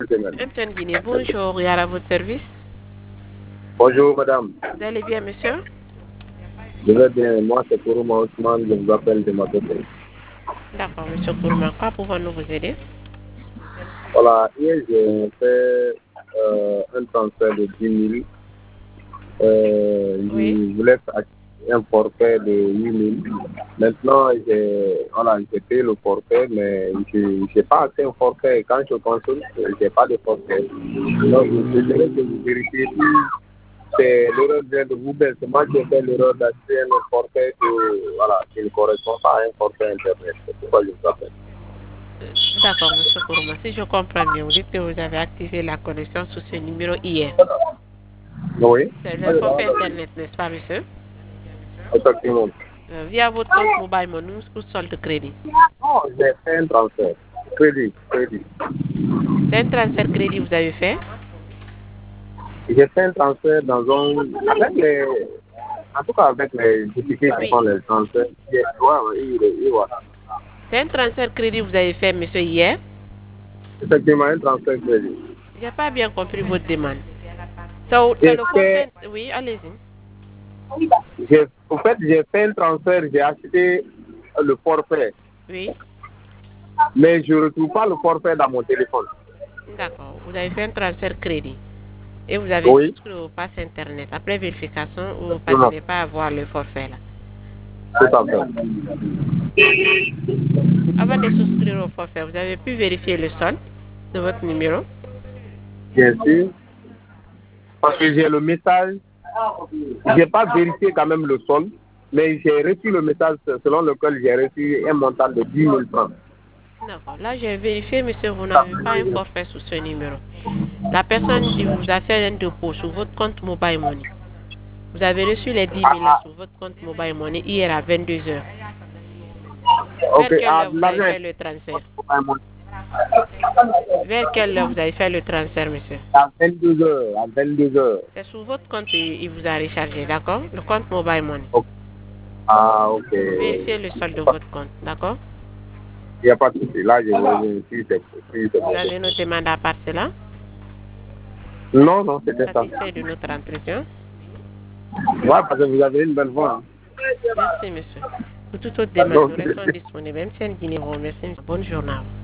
MTN Guinée, bonjour, et à votre service. Bonjour madame. Vous allez bien, monsieur? Je vais bien. Moi, c'est pour moi Ousmane. Je vous appelle de ma côté. D'accord, monsieur Kourma. Quoi pouvons-nous vous aider? Voilà, hier, j'ai fait un transfert de 10 000. Oui. Je voulais faire un forfait de 8 000. Maintenant, j'ai payé le forfait, mais je n'ai pas assez un forfait. Quand je consulte, je n'ai pas de forfait. Donc, je dirais que vous vérifiez si c'est l'erreur vient de vous, c'est moi qui ai fait l'erreur d'acheter un forfait qui ne correspond pas à un forfait Internet. C'est pourquoi je vous appelle. D'accord, monsieur Kourma. Si je comprends bien, vous dites que vous avez activé la connexion sous ce numéro hier. Oui, C'est le forfait Internet, n'est-ce pas, monsieur? effectivement. Via votre compte mobile money ou solde crédit. Non, j'ai fait un transfert. Crédit, crédit. C'est un transfert crédit que vous avez fait? J'ai fait un transfert en tout cas avec les difficultés qui Oui. font les transferts. Voilà. C'est un transfert crédit que vous avez fait, monsieur, hier? Effectivement, un transfert crédit. Je n'ai pas bien compris votre demande. C'est J'ai le fait, forfait. Oui, allez-y. en fait, j'ai fait un transfert, j'ai acheté le forfait, Oui. mais je ne retrouve pas le forfait dans mon téléphone. D'accord. Vous avez fait un transfert crédit. Et vous avez Oui, souscrit au pass Internet. Après vérification, vous ne non, parvenez pas à voir le forfait là. tout à fait. Avant de souscrire au forfait, vous avez pu vérifier le solde de votre numéro. Bien sûr, parce que j'ai le message, je n'ai pas vérifié quand même le solde, mais j'ai reçu le message selon lequel j'ai reçu un montant de 10 000 francs. D'accord. Là, j'ai vérifié, monsieur, vous n'avez pas un forfait sous ce numéro. La personne il vous a fait un dépôt sur votre compte Mobile Money. Vous avez reçu les 10 000 là sur votre compte Mobile Money hier à 22 heures. Ok, Vers quelle heure vous avez l'argent fait est le transfert? à mon- Vers quelle heure vous avez fait le transfert, monsieur? à 22 heures, à 22 heures. C'est sur votre compte il vous a rechargé, d'accord? Le compte Mobile Money. Ok. Ah, ok. Vérifiez le solde de votre compte, d'accord? Il n'y a pas de souci. Là, je vais si c'est Vous bon. avez une demande à part cela? Non, non, c'était ça. Satisfait de notre entretien? Ouais, parce que vous avez une belle voix. Hein. Merci, monsieur. Pour toute autre demande, Donc, nous restons disponibles. Même si un Guinée vous remercie. Bonne journée.